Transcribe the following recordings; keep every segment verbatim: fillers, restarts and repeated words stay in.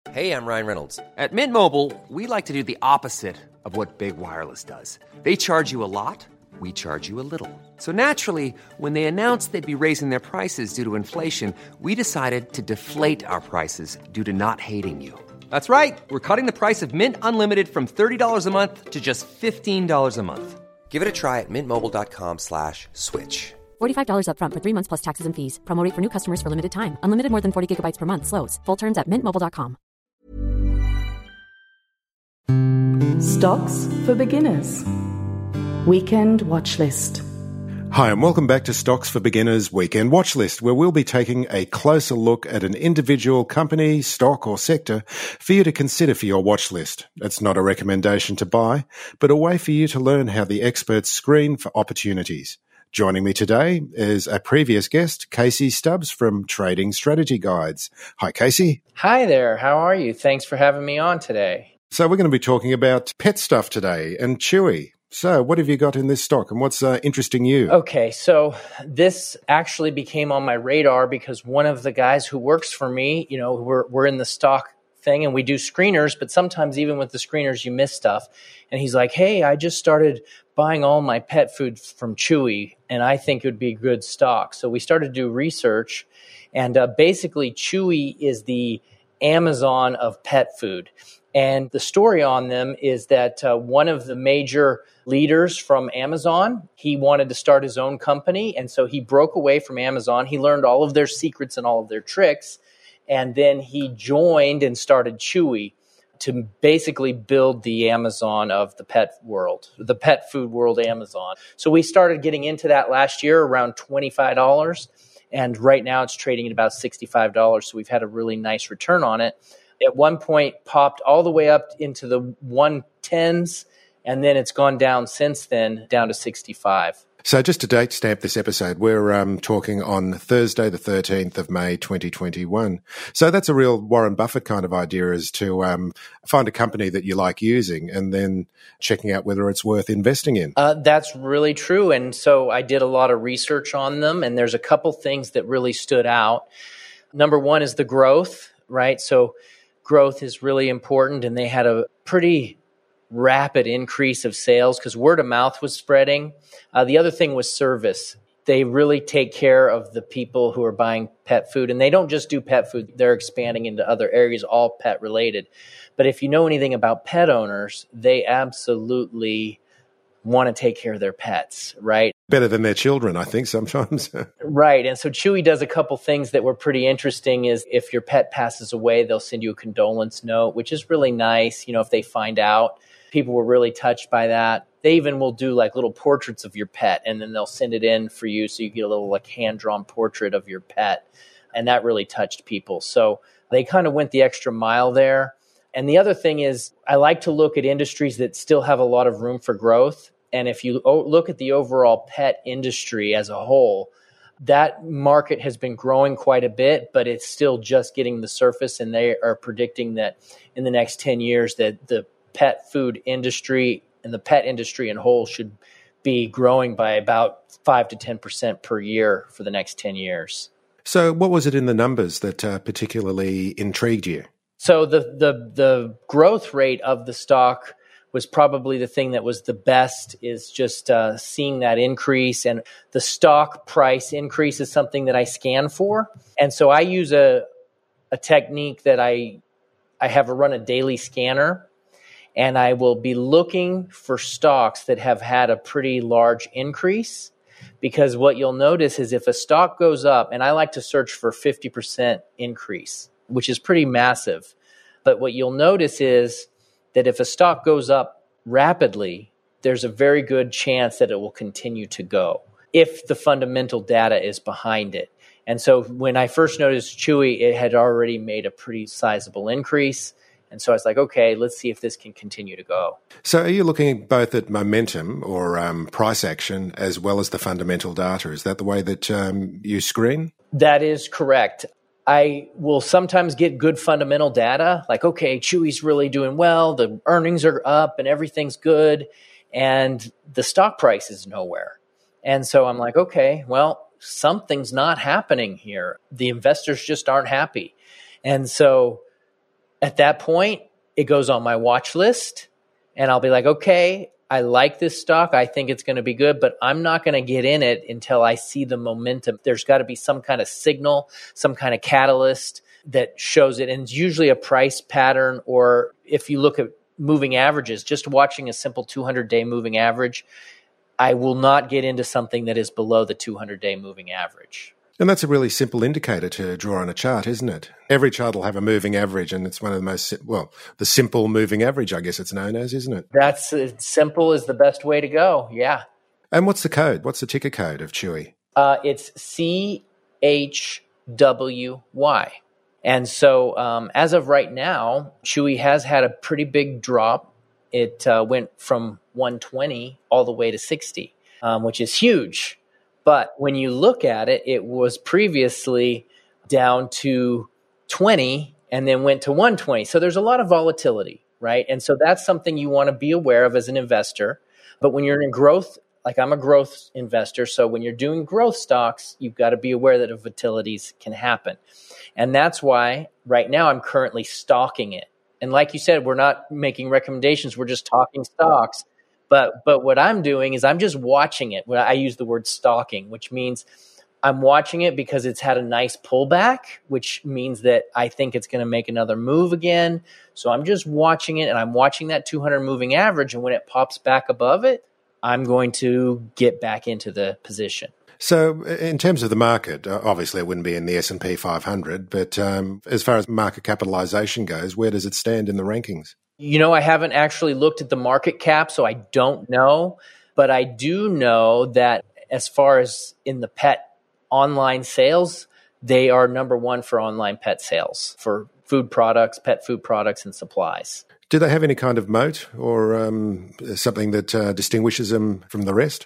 Hey, I'm Ryan Reynolds. At Mint Mobile, we like to do the opposite of what Big Wireless does. They charge you a lot, we charge you a little. So naturally, when they announced they'd be raising their prices due to inflation, we decided to deflate our prices due to not hating you. That's right. We're cutting the price of Mint Unlimited from thirty dollars a month to just fifteen dollars a month. Give it a try at mintmobile.com slash switch. forty-five dollars up front for three months plus taxes and fees. Promo rate for new customers for limited time. Unlimited more than forty gigabytes per month. Slows full terms at mint mobile dot com. Stocks for Beginners. Weekend Watch List. Hi, and welcome back to Stocks for Beginners Weekend Watch List, where we'll be taking a closer look at an individual company, stock or sector for you to consider for your watch list. It's not a recommendation to buy, but a way for you to learn how the experts screen for opportunities. Joining me today is a previous guest, Casey Stubbs from Trading Strategy Guides. Hi, Casey. Hi there. How are you? Thanks for having me on today. So we're going to be talking about pet stuff today and Chewy. So what have you got in this stock and what's uh, interesting you? Okay, so this actually became on my radar because one of the guys who works for me, you know, we're, we're in the stock thing and we do screeners, but sometimes even with the screeners, you miss stuff. And he's like, hey, I just started buying all my pet food from Chewy and I think it would be good stock. So we started to do research and uh, basically Chewy is the Amazon of pet food. And the story on them is that uh, one of the major leaders from Amazon, he wanted to start his own company. And so he broke away from Amazon. He learned all of their secrets and all of their tricks. And then he joined and started Chewy to basically build the Amazon of the pet world, the pet food world Amazon. So we started getting into that last year around twenty-five dollars. And right now it's trading at about sixty-five dollars. So we've had a really nice return on it. At one point popped all the way up into the one tens, and then it's gone down since then, down to sixty-five. So just to date stamp this episode, we're um, talking on Thursday, the thirteenth of May, twenty twenty-one. So that's a real Warren Buffett kind of idea, is to um, find a company that you like using and then checking out whether it's worth investing in. Uh, that's really true. And so I did a lot of research on them, and there's a couple things that really stood out. Number one is the growth, right? So growth is really important, and they had a pretty rapid increase of sales because word of mouth was spreading. Uh, the other thing was service. They really take care of the people who are buying pet food, and they don't just do pet food. They're expanding into other areas, all pet related. But if you know anything about pet owners, they absolutely want to take care of their pets, right? Better than their children, I think, sometimes. Right. And so Chewy does a couple things that were pretty interesting. Is if your pet passes away, they'll send you a condolence note, which is really nice. You know, if they find out, people were really touched by that. They even will do like little portraits of your pet, and then they'll send it in for you so you get a little like hand-drawn portrait of your pet. And that really touched people. So they kind of went the extra mile there. And the other thing is, I like to look at industries that still have a lot of room for growth. And if you look at the overall pet industry as a whole, that market has been growing quite a bit, but it's still just getting the surface. And they are predicting that in the next ten years that the pet food industry and the pet industry in whole should be growing by about five to ten percent per year for the next ten years. So what was it in the numbers that uh, particularly intrigued you? So the, the the growth rate of the stock was probably the thing that was the best, is just uh, seeing that increase. And the stock price increase is something that I scan for. And so I use a a technique that I I have a run a daily scanner, and I will be looking for stocks that have had a pretty large increase. Because what you'll notice is if a stock goes up, and I like to search for fifty percent increase, which is pretty massive. But what you'll notice is that if a stock goes up rapidly, there's a very good chance that it will continue to go if the fundamental data is behind it. And so when I first noticed Chewy, it had already made a pretty sizable increase. And so I was like, okay, let's see if this can continue to go. So are you looking both at momentum or um, price action as well as the fundamental data? Is that the way that um, you screen? That is correct. I will sometimes get good fundamental data, like, okay, Chewy's really doing well, the earnings are up and everything's good, and the stock price is nowhere. And so I'm like, okay, well, something's not happening here. The investors just aren't happy. And so At that point, it goes on my watch list and I'll be like, okay, I like this stock. I think it's going to be good, but I'm not going to get in it until I see the momentum. There's got to be some kind of signal, some kind of catalyst that shows it. And it's usually a price pattern, or if you look at moving averages, just watching a simple two hundred day moving average, I will not get into something that is below the two hundred day moving average. And that's a really simple indicator to draw on a chart, isn't it? Every chart will have a moving average, and it's one of the most, well, the simple moving average, I guess it's known as, isn't it? That's uh, simple is the best way to go, yeah. And what's the code? What's the ticker code of Chewy? Uh, it's C H W Y. And so um, as of right now, Chewy has had a pretty big drop. It uh, went from one twenty all the way to sixty, um, which is huge. But when you look at it, it was previously down to twenty and then went to one twenty. So there's a lot of volatility, right? And so that's something you want to be aware of as an investor. But when you're in growth, like I'm a growth investor, so when you're doing growth stocks, you've got to be aware that volatilities can happen. And that's why right now I'm currently stalking it. And like you said, we're not making recommendations, we're just talking stocks. But but what I'm doing is I'm just watching it. I use the word stalking, which means I'm watching it because it's had a nice pullback, which means that I think it's going to make another move again. So I'm just watching it, and I'm watching that two hundred moving average. And when it pops back above it, I'm going to get back into the position. So in terms of the market, obviously it wouldn't be in the S and P five hundred, but um, as far as market capitalization goes, where does it stand in the rankings? You know, I haven't actually looked at the market cap, so I don't know. But I do know that as far as in the pet online sales, they are number one for online pet sales for food products, pet food products, and supplies. Do they have any kind of moat or um, something that uh, distinguishes them from the rest?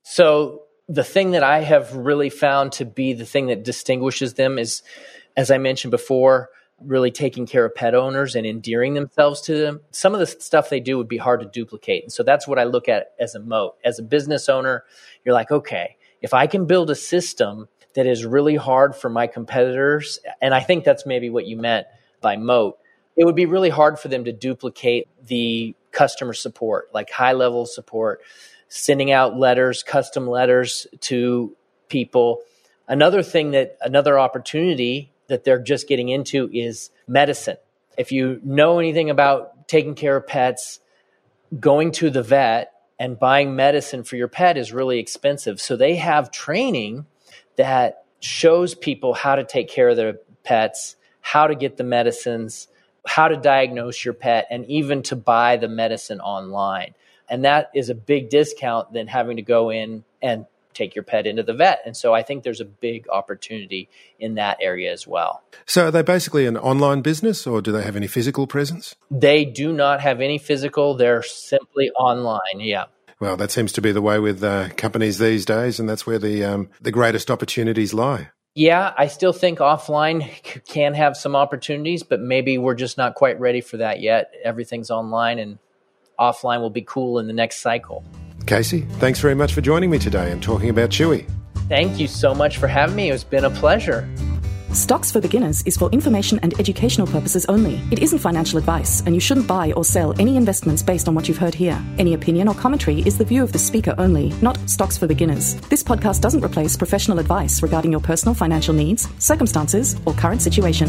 So the thing that I have really found to be the thing that distinguishes them is, as I mentioned before, really taking care of pet owners and endearing themselves to them. Some of the stuff they do would be hard to duplicate. And so that's what I look at as a moat. As a business owner, you're like, okay, if I can build a system that is really hard for my competitors, and I think that's maybe what you meant by moat, it would be really hard for them to duplicate the customer support, like high-level support, sending out letters, custom letters to people. Another thing that, another opportunity that they're just getting into is medicine. If you know anything about taking care of pets, going to the vet and buying medicine for your pet is really expensive. So they have training that shows people how to take care of their pets, how to get the medicines, how to diagnose your pet, and even to buy the medicine online. And that is a big discount than having to go in and take your pet into the vet. And so I think there's a big opportunity in that area as well. So are they basically an online business, or do they have any physical presence? They do not have any physical. They're simply online, yeah. Well, that seems to be the way with uh, companies these days, and that's where the um, the greatest opportunities lie. Yeah, I still think offline can have some opportunities, but maybe we're just not quite ready for that yet. Everything's online, and offline will be cool in the next cycle. Casey, thanks very much for joining me today and talking about Chewy. Thank you so much for having me. It's been a pleasure. Stocks for Beginners is for information and educational purposes only. It isn't financial advice, and you shouldn't buy or sell any investments based on what you've heard here. Any opinion or commentary is the view of the speaker only, not Stocks for Beginners. This podcast doesn't replace professional advice regarding your personal financial needs, circumstances, or current situation.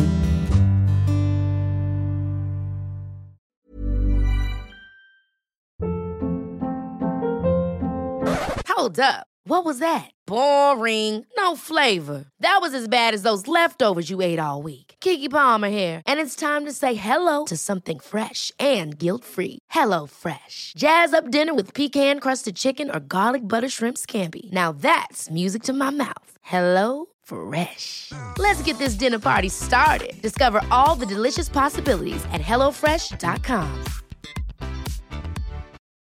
Hold up. What was that? Boring. No flavor. That was as bad as those leftovers you ate all week. Keke Palmer here, and it's time to say hello to something fresh and guilt-free. Hello Fresh. Jazz up dinner with pecan-crusted chicken or garlic butter shrimp scampi. Now that's music to my mouth. Hello Fresh. Let's get this dinner party started. Discover all the delicious possibilities at hello fresh dot com.